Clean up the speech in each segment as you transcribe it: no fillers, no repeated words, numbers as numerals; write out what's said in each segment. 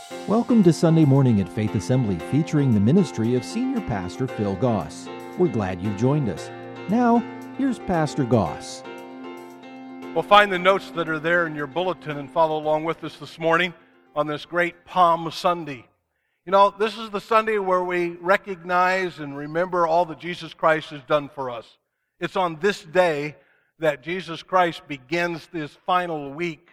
Welcome to Sunday Morning at Faith Assembly, featuring the ministry of Senior Pastor Phil Goss. We're glad you've joined us. Now, here's Pastor Goss. Well, find the notes that are there in your bulletin and follow along with us this morning on this great Palm Sunday. You know, this is the Sunday where we recognize and remember all that Jesus Christ has done for us. It's on this day that Jesus Christ begins this final week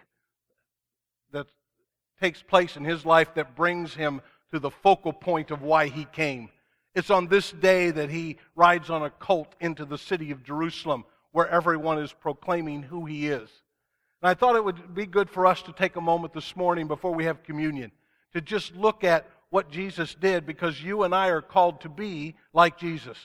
that takes place in his life that brings him to the focal point of why he came. It's on this day that he rides on a colt into the city of Jerusalem, where everyone is proclaiming who he is. And I thought it would be good for us to take a moment this morning before we have communion to just look at what Jesus did, because you and I are called to be like Jesus.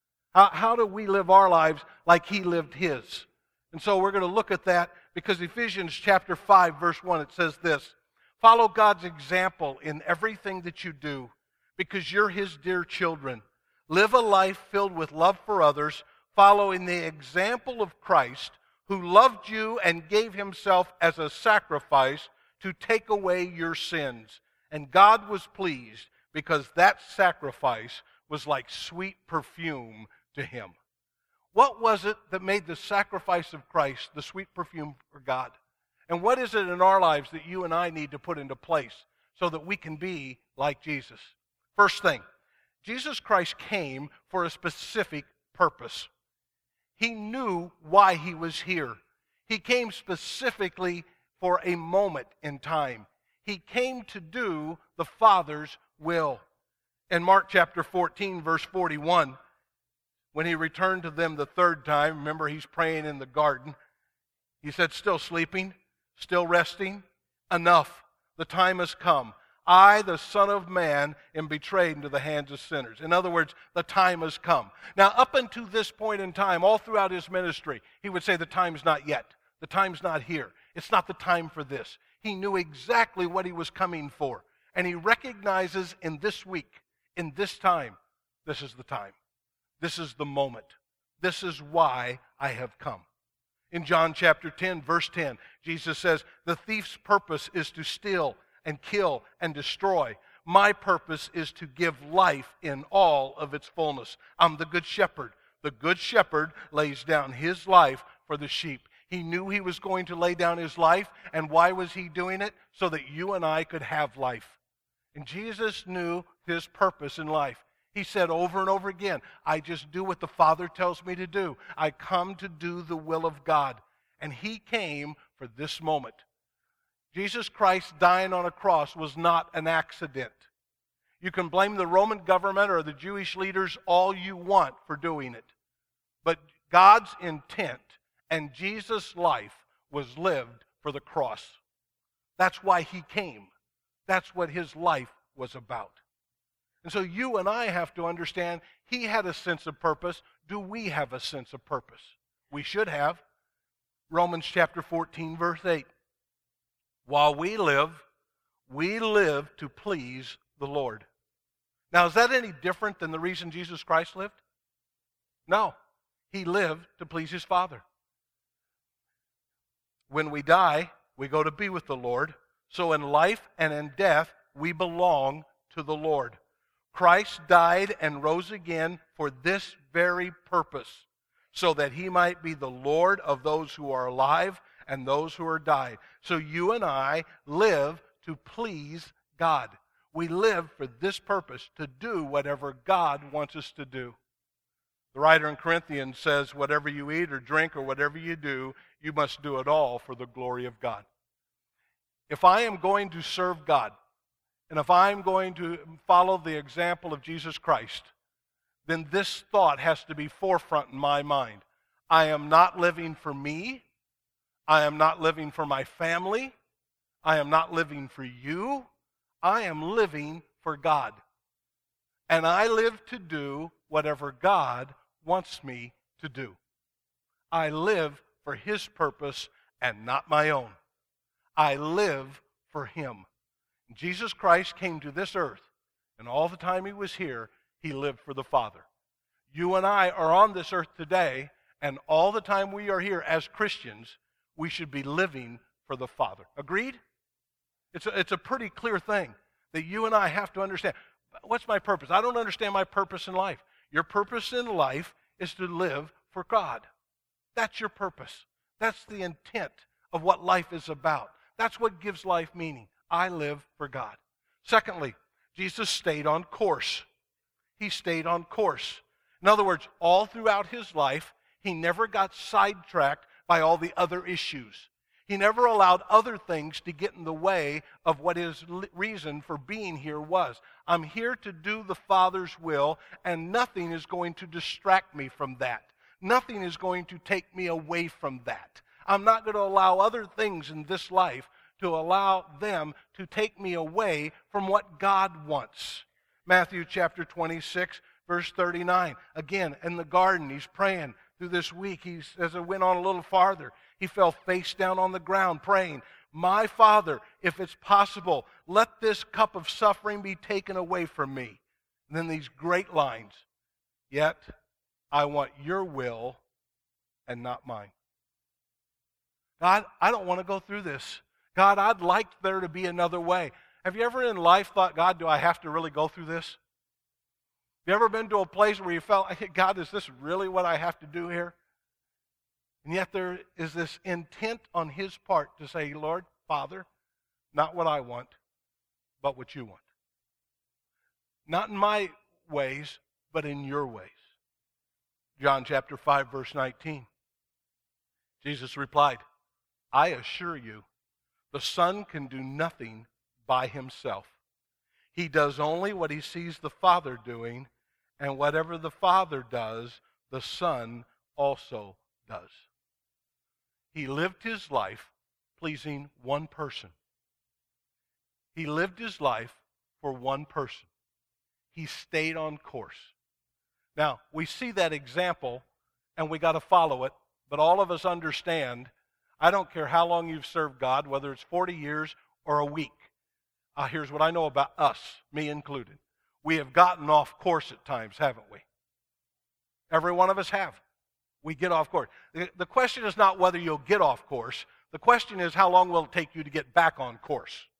How do we live our lives like he lived his? And so we're going to look at that because Ephesians chapter 5, verse 1, it says this: follow God's example in everything that you do, because you're his dear children. Live a life filled with love for others, following the example of Christ, who loved you and gave himself as a sacrifice to take away your sins. And God was pleased because that sacrifice was like sweet perfume to him. What was it that made the sacrifice of Christ the sweet perfume for God? And what is it in our lives that you and I need to put into place so that we can be like Jesus? First thing, Jesus Christ came for a specific purpose. He knew why he was here. He came specifically for a moment in time. He came to do the Father's will. In Mark chapter 14, verse 41, when he returned to them the third time, remember he's praying in the garden, he said, still sleeping? Still resting? Enough. The time has come. I, the Son of Man, am betrayed into the hands of sinners. In other words, the time has come. Now, up until this point in time, all throughout his ministry, he would say the time's not yet. The time's not here. It's not the time for this. He knew exactly what he was coming for. And he recognizes in this week, in this time, this is the time. This is the moment. This is why I have come. In John chapter 10, verse 10, Jesus says, the thief's purpose is to steal and kill and destroy. My purpose is to give life in all of its fullness. I'm the good shepherd. The good shepherd lays down his life for the sheep. He knew he was going to lay down his life, and why was he doing it? So that you and I could have life. And Jesus knew his purpose in life. He said over and over again, I just do what the Father tells me to do. I come to do the will of God. And he came for this moment. Jesus Christ dying on a cross was not an accident. You can blame the Roman government or the Jewish leaders all you want for doing it. But God's intent and Jesus' life was lived for the cross. That's why he came. That's what his life was about. And so you and I have to understand he had a sense of purpose. Do we have a sense of purpose? We should have. Romans chapter 14, verse 8. While we live to please the Lord. Now, is that any different than the reason Jesus Christ lived? No. He lived to please his Father. When we die, we go to be with the Lord. So in life and in death, we belong to the Lord. Christ died and rose again for this very purpose, so that he might be the Lord of those who are alive and those who are died. So you and I live to please God. We live for this purpose, to do whatever God wants us to do. The writer in Corinthians says, whatever you eat or drink or whatever you do, you must do it all for the glory of God. If I am going to serve God, and if I'm going to follow the example of Jesus Christ, then this thought has to be forefront in my mind. I am not living for me. I am not living for my family. I am not living for you. I am living for God. And I live to do whatever God wants me to do. I live for his purpose and not my own. I live for him. Jesus Christ came to this earth, and all the time he was here, he lived for the Father. You and I are on this earth today, and all the time we are here as Christians, we should be living for the Father. Agreed? It's a pretty clear thing. that you and I have to understand. What's my purpose? I don't understand my purpose in life. Your purpose in life is to live for God. That's your purpose. That's the intent of what life is about. That's what gives life meaning. I live for God. Secondly, Jesus stayed on course. He stayed on course. In other words, all throughout his life, he never got sidetracked by all the other issues. He never allowed other things to get in the way of what his reason for being here was. I'm here to do the Father's will, and nothing is going to distract me from that. Nothing is going to take me away from that. I'm not going to allow other things in this life to allow them to take me away from what God wants. Matthew chapter 26, verse 39. Again, in the garden, he's praying through this week. As it went on a little farther, he fell face down on the ground praying, "My Father, if it's possible, let this cup of suffering be taken away from me." And then these great lines, "Yet I want your will and not mine." God, I don't want to go through this. God, I'd like there to be another way. Have you ever in life thought, God, do I have to really go through this? Have you ever been to a place where you felt, God, is this really what I have to do here? And yet there is this intent on his part to say, Lord, Father, not what I want, but what you want. Not in my ways, but in your ways. John chapter 5, verse 19. Jesus replied, "I assure you, the Son can do nothing by himself. He does only what he sees the Father doing, and whatever the Father does, the Son also does." He lived his life pleasing one person. He lived his life for one person. He stayed on course. Now, we see that example, and we got to follow it, but all of us understand, I don't care how long you've served God, whether it's 40 years or a week. Here's what I know about us, me included. We have gotten off course at times, haven't we? Every one of us have. We get off course. The question is not whether you'll get off course. The question is how long will it take you to get back on course?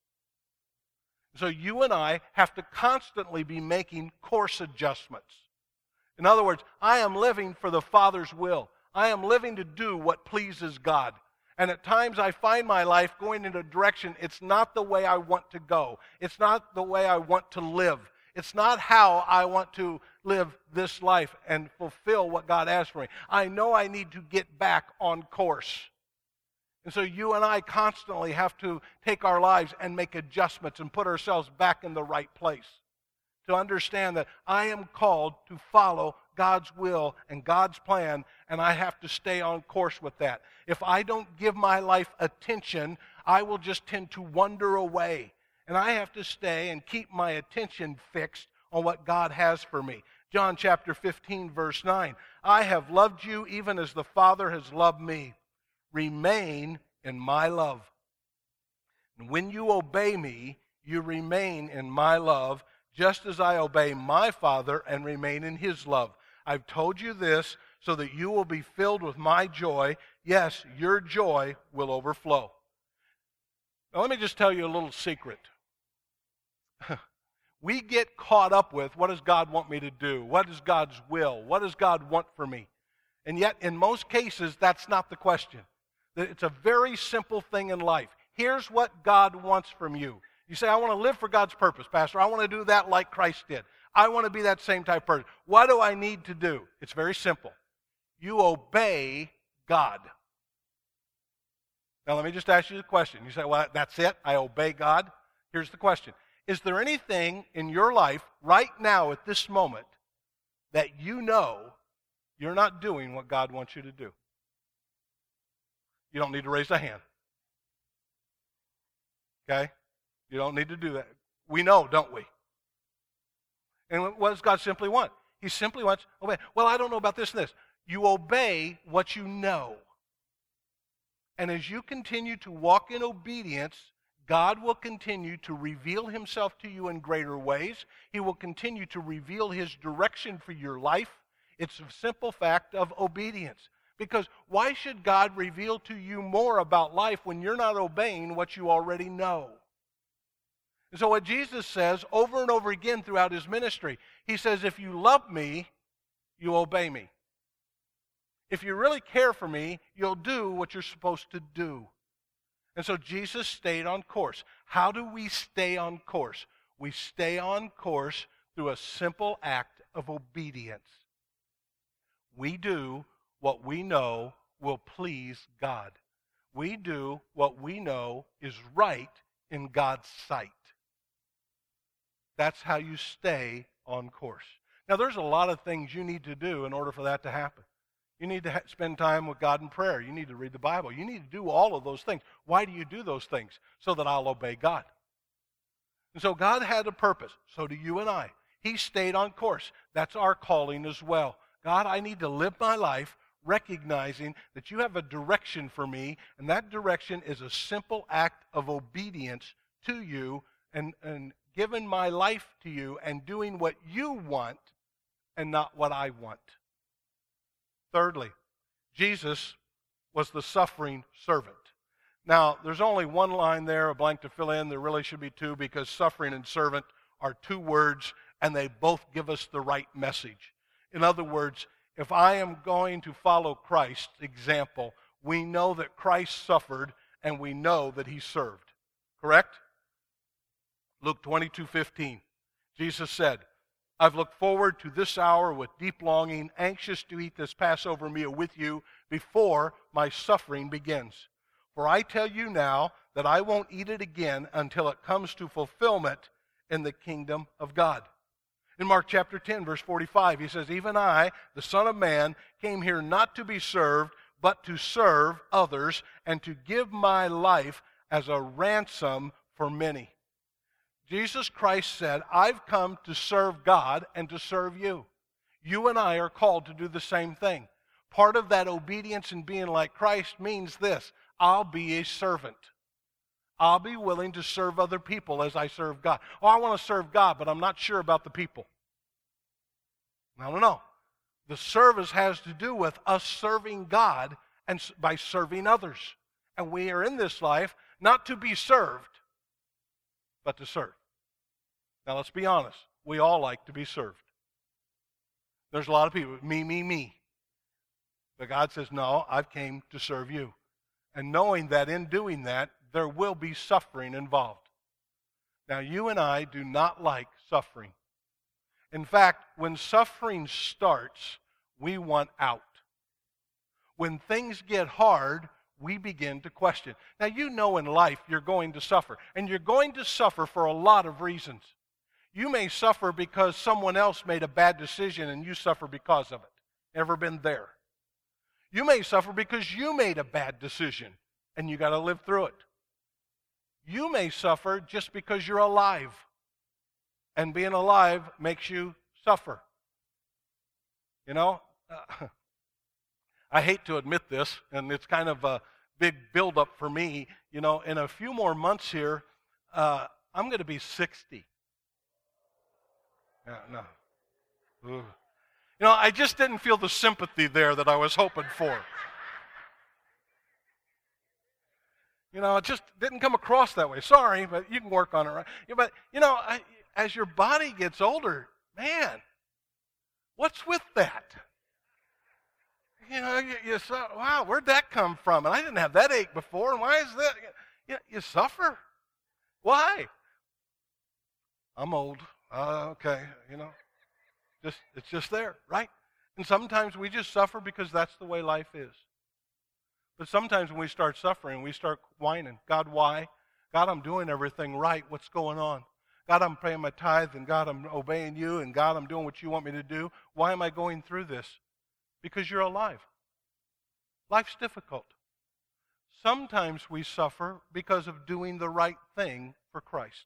So you and I have to constantly be making course adjustments. In other words, I am living for the Father's will. I am living to do what pleases God. And at times I find my life going in a direction, it's not the way I want to go. It's not the way I want to live. It's not how I want to live this life and fulfill what God has for me. I know I need to get back on course. And so you and I constantly have to take our lives and make adjustments and put ourselves back in the right place. To understand that I am called to follow God's will and God's plan, and I have to stay on course with that. If I don't give my life attention, I will just tend to wander away. And I have to stay and keep my attention fixed on what God has for me. John chapter 15, verse 9. "I have loved you even as the Father has loved me. Remain in my love. And when you obey me, you remain in my love, just as I obey my Father and remain in his love. I've told you this so that you will be filled with my joy. Yes, your joy will overflow." Now let me just tell you a little secret. We get caught up with, what does God want me to do? What is God's will? What does God want for me? And yet, in most cases, that's not the question. It's a very simple thing in life. Here's what God wants from you. You say, I want to live for God's purpose, Pastor. I want to do that like Christ did. I want to be that same type of person. What do I need to do? It's very simple. You obey God. Now, let me just ask you the question. You say, well, that's it? I obey God? Here's the question. Is there anything in your life right now at this moment that you know you're not doing what God wants you to do? You don't need to raise a hand. Okay? You don't need to do that. We know, don't we? And what does God simply want? He simply wants, obey. Well, I don't know about this and this. You obey what you know. And as you continue to walk in obedience, God will continue to reveal himself to you in greater ways. He will continue to reveal his direction for your life. It's a simple fact of obedience. Because why should God reveal to you more about life when you're not obeying what you already know? And so what Jesus says over and over again throughout his ministry, he says, if you love me, you obey me. If you really care for me, you'll do what you're supposed to do. And so Jesus stayed on course. How do we stay on course? We stay on course through a simple act of obedience. We do what we know will please God. We do what we know is right in God's sight. That's how you stay on course. Now, there's a lot of things you need to do in order for that to happen. You need to spend time with God in prayer. You need to read the Bible. You need to do all of those things. Why do you do those things? So that I'll obey God. And so God had a purpose. So do you and I. He stayed on course. That's our calling as well. God, I need to live my life recognizing that you have a direction for me, and that direction is a simple act of obedience to you and giving my life to you and doing what you want and not what I want. Thirdly, Jesus was the suffering servant. Now, there's only one line there, a blank to fill in. There really should be two because suffering and servant are two words, and they both give us the right message. In other words, if I am going to follow Christ's example, we know that Christ suffered and we know that he served. Correct? Luke 22:15. Jesus said, I've looked forward to this hour with deep longing, anxious to eat this Passover meal with you before my suffering begins. For I tell you now that I won't eat it again until it comes to fulfillment in the kingdom of God. In Mark chapter 10, verse 45, he says, even I, the Son of Man, came here not to be served, but to serve others and to give my life as a ransom for many. Jesus Christ said, I've come to serve God and to serve you. You and I are called to do the same thing. Part of that obedience and being like Christ means this: I'll be a servant. I'll be willing to serve other people as I serve God. Oh, I want to serve God, but I'm not sure about the people. No. The service has to do with us serving God and by serving others. And we are in this life not to be served, but to serve. Now, let's be honest. We all like to be served. There's a lot of people, me. But God says, no, I've came to serve you. And knowing that in doing that, there will be suffering involved. Now, you and I do not like suffering. In fact, when suffering starts, we want out. When things get hard, we begin to question. Now, you know in life you're going to suffer. And you're going to suffer for a lot of reasons. You may suffer because someone else made a bad decision and you suffer because of it. Ever been there? You may suffer because you made a bad decision and you got to live through it. You may suffer just because you're alive. And being alive makes you suffer. You know, I hate to admit this, and it's kind of a big buildup for me. You know, in a few more months here, I'm going to be 60. No. Ooh. You know, I just didn't feel the sympathy there that I was hoping for. You know, it just didn't come across that way. Sorry, but you can work on it, right? Yeah, but, you know, as your body gets older, man, what's with that? You know, you wow, where'd that come from? And I didn't have that ache before, and why is that? You suffer. Why? I'm old. Okay, you know, it's just there, right? And sometimes we just suffer because that's the way life is. But sometimes when we start suffering, we start whining. God, why? God, I'm doing everything right. What's going on? God, I'm paying my tithe, and God, I'm obeying you, and God, I'm doing what you want me to do. Why am I going through this? Because you're alive. Life's difficult. Sometimes we suffer because of doing the right thing for Christ.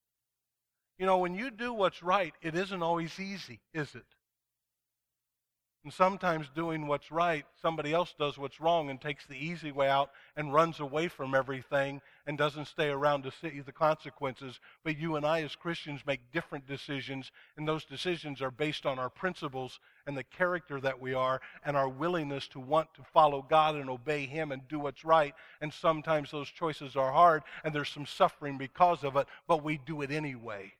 You know, when you do what's right, it isn't always easy, is it? And sometimes doing what's right, somebody else does what's wrong and takes the easy way out and runs away from everything and doesn't stay around to see the consequences. But you and I as Christians make different decisions, and those decisions are based on our principles and the character that we are and our willingness to want to follow God and obey Him and do what's right. And sometimes those choices are hard and there's some suffering because of it, but we do it anyway.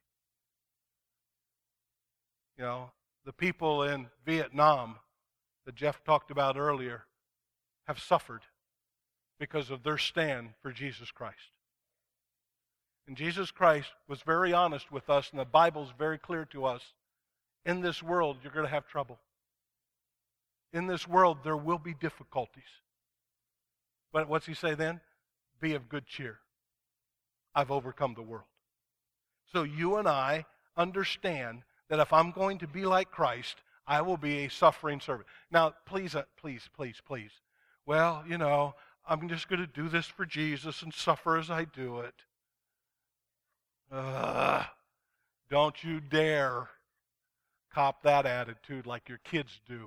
You know, the people in Vietnam that Jeff talked about earlier have suffered because of their stand for Jesus Christ. And Jesus Christ was very honest with us, and the Bible's very clear to us. In this world, you're going to have trouble. In this world, there will be difficulties. But what's he say then? Be of good cheer. I've overcome the world. So you and I understand that if I'm going to be like Christ, I will be a suffering servant. Now, please. Well, I'm just going to do this for Jesus and suffer as I do it. Don't you dare cop that attitude like your kids do.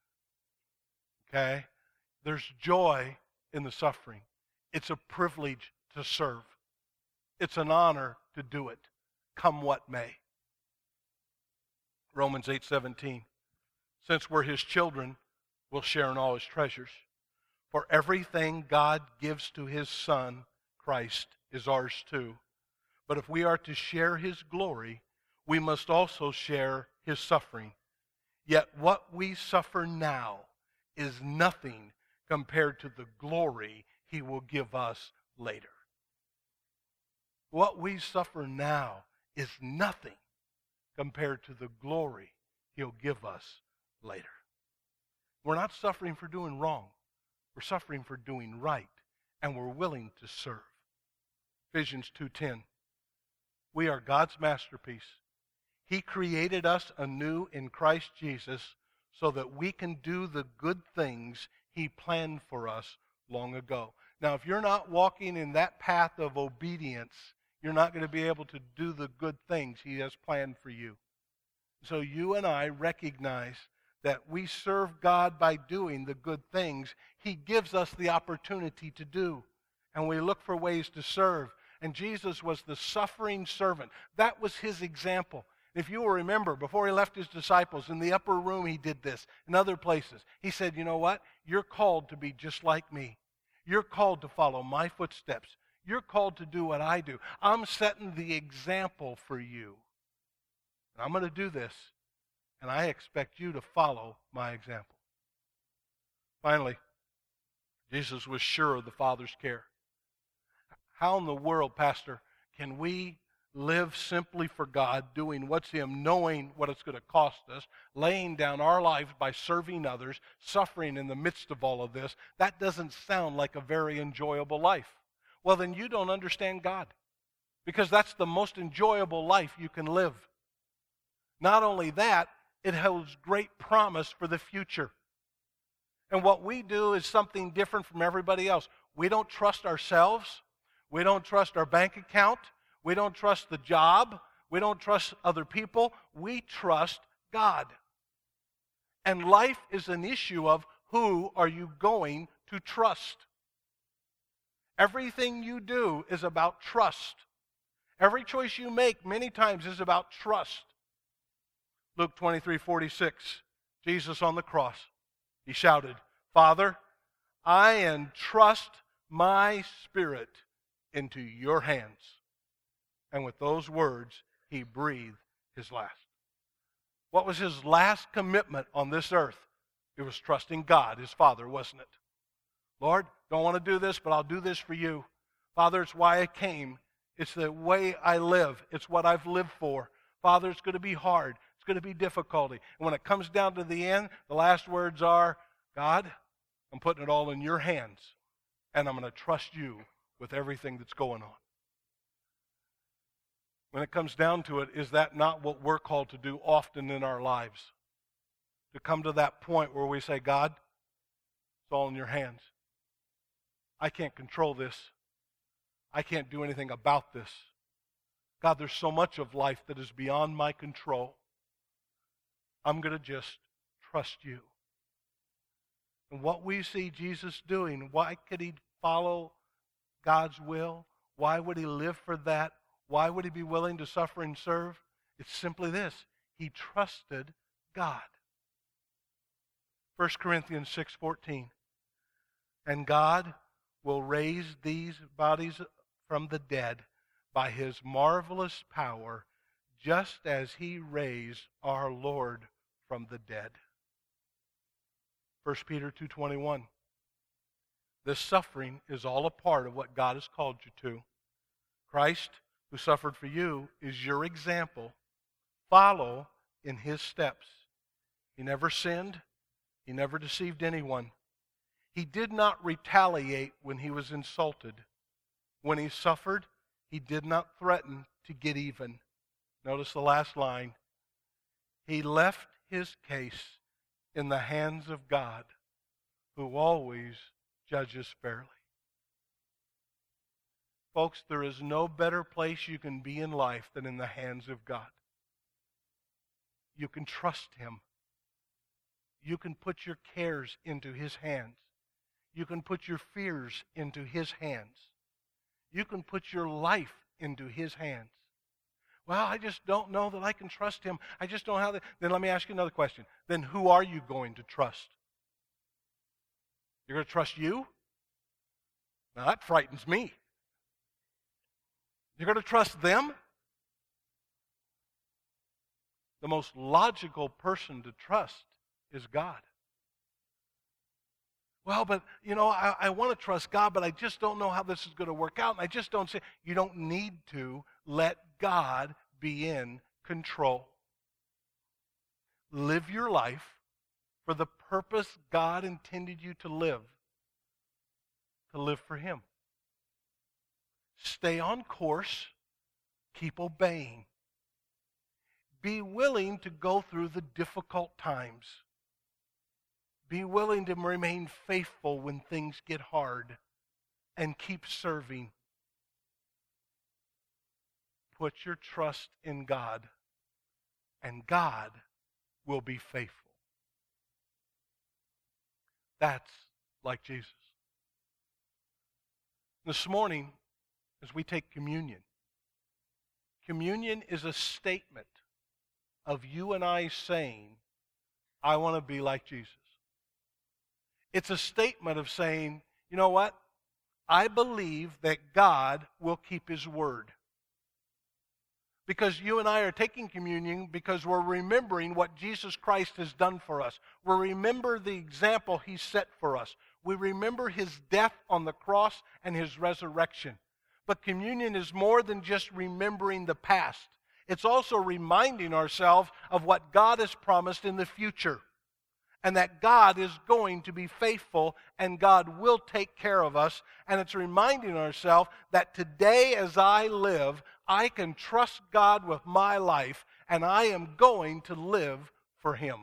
Okay? There's joy in the suffering. It's a privilege to serve. It's an honor to do it, come what may. Romans 8:17. Since we're His children, we'll share in all His treasures. For everything God gives to His Son, Christ, is ours too. But if we are to share His glory, we must also share His suffering. Yet what we suffer now is nothing compared to the glory He will give us later. What we suffer now is nothing compared to the glory He'll give us later. We're not suffering for doing wrong. We're suffering for doing right, and we're willing to serve. Ephesians 2:10. We are God's masterpiece. He created us anew in Christ Jesus so that we can do the good things He planned for us long ago. Now, if you're not walking in that path of obedience, you're not going to be able to do the good things He has planned for you. So you and I recognize that we serve God by doing the good things He gives us the opportunity to do. And we look for ways to serve. And Jesus was the suffering servant. That was His example. If you will remember, before He left His disciples, in the upper room He did this, in other places. He said, you know what? You're called to be just like me. You're called to follow my footsteps. You're called to do what I do. I'm setting the example for you. And I'm going to do this, and I expect you to follow my example. Finally, Jesus was sure of the Father's care. How in the world, Pastor, can we live simply for God, doing what's Him, knowing what it's going to cost us, laying down our lives by serving others, suffering in the midst of all of this? That doesn't sound like a very enjoyable life. Well, then you don't understand God, because that's the most enjoyable life you can live. Not only that, it holds great promise for the future. And what we do is something different from everybody else. We don't trust ourselves. We don't trust our bank account. We don't trust the job. We don't trust other people. We trust God. And life is an issue of who are you going to trust. Everything you do is about trust. Every choice you make many times is about trust. Luke 23:46, Jesus on the cross, He shouted, Father, I entrust my spirit into your hands. And with those words, He breathed His last. What was His last commitment on this earth? It was trusting God, His Father, wasn't it? Lord, don't want to do this, but I'll do this for you. Father, it's why I came. It's the way I live. It's what I've lived for. Father, it's going to be hard. It's going to be difficulty. And when it comes down to the end, the last words are, God, I'm putting it all in your hands, and I'm going to trust you with everything that's going on. When it comes down to it, is that not what we're called to do often in our lives? To come to that point where we say, God, it's all in your hands. I can't control this. I can't do anything about this. God, there's so much of life that is beyond my control. I'm going to just trust you. And what we see Jesus doing, why could he follow God's will? Why would he live for that? Why would he be willing to suffer and serve? It's simply this. He trusted God. 1 Corinthians 6:14. And God will raise these bodies from the dead by his marvelous power, just as he raised our Lord from the dead. 1 Peter 2:21. This suffering is all a part of what God has called you to. Christ, who suffered for you, is your example. Follow in his steps. He never sinned. He never deceived anyone. He did not retaliate when he was insulted. When he suffered, he did not threaten to get even. Notice the last line. He left his case in the hands of God, who always judges fairly. Folks, there is no better place you can be in life than in the hands of God. You can trust him. You can put your cares into his hands. You can put your fears into his hands. You can put your life into his hands. Well, I just don't know that I can trust him. I just don't know how that. Then let me ask you another question. Then who are you going to trust? You're going to trust you? Now that frightens me. You're going to trust them? The most logical person to trust is God. Well, but, I want to trust God, but I just don't know how this is going to work out. And I just don't see. You don't need to let God be in control. Live your life for the purpose God intended you to live for him. Stay on course. Keep obeying. Be willing to go through the difficult times. Be willing to remain faithful when things get hard and keep serving. Put your trust in God, and God will be faithful. That's like Jesus. This morning, as we take communion, communion is a statement of you and I saying, I want to be like Jesus. It's a statement of saying, you know what? I believe that God will keep his word. Because you and I are taking communion because we're remembering what Jesus Christ has done for us. We remember the example he set for us. We remember his death on the cross and his resurrection. But communion is more than just remembering the past. It's also reminding ourselves of what God has promised in the future. And that God is going to be faithful and God will take care of us. And it's reminding ourselves that today as I live, I can trust God with my life and I am going to live for him.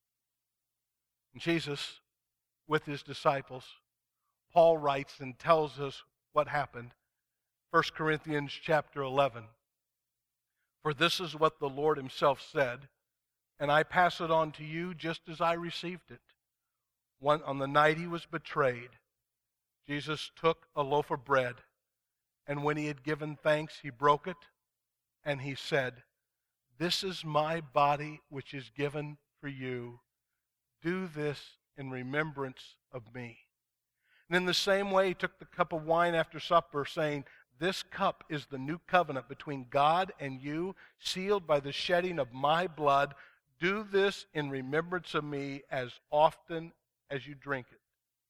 And Jesus, with his disciples, Paul writes and tells us what happened. 1 Corinthians chapter 11. For this is what the Lord himself said, and I pass it on to you just as I received it. On the night he was betrayed, Jesus took a loaf of bread, and when he had given thanks, he broke it, and he said, this is my body which is given for you. Do this in remembrance of me. And in the same way, he took the cup of wine after supper, saying, this cup is the new covenant between God and you, sealed by the shedding of my blood. Do this in remembrance of me as often as you drink it.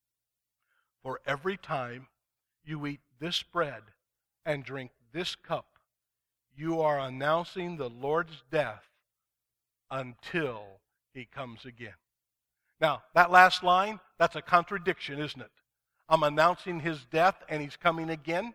For every time you eat this bread and drink this cup, you are announcing the Lord's death until he comes again. Now, that last line, that's a contradiction, isn't it? I'm announcing his death and he's coming again.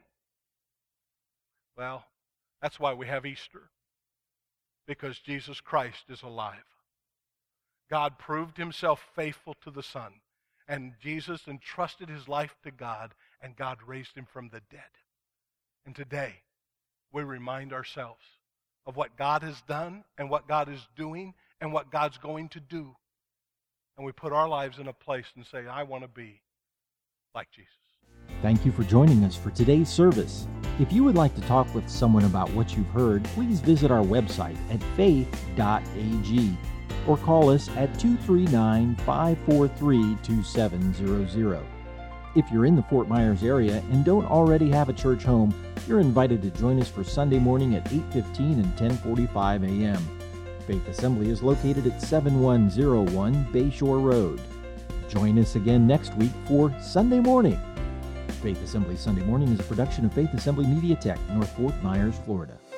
Well, that's why we have Easter. Because Jesus Christ is alive. God proved himself faithful to the Son. And Jesus entrusted his life to God, and God raised him from the dead. And today, we remind ourselves of what God has done, and what God is doing, and what God's going to do. and we put our lives in a place and say, I want to be like Jesus. Thank you for joining us for today's service. If you would like to talk with someone about what you've heard, please visit our website at faith.ag or call us at 239-543-2700. If you're in the Fort Myers area and don't already have a church home, you're invited to join us for Sunday morning at 8:15 and 10:45 a.m. Faith Assembly is located at 7101 Bayshore Road. Join us again next week for Sunday Morning. Faith Assembly Sunday Morning is a production of Faith Assembly Media Tech, North Fort Myers, Florida.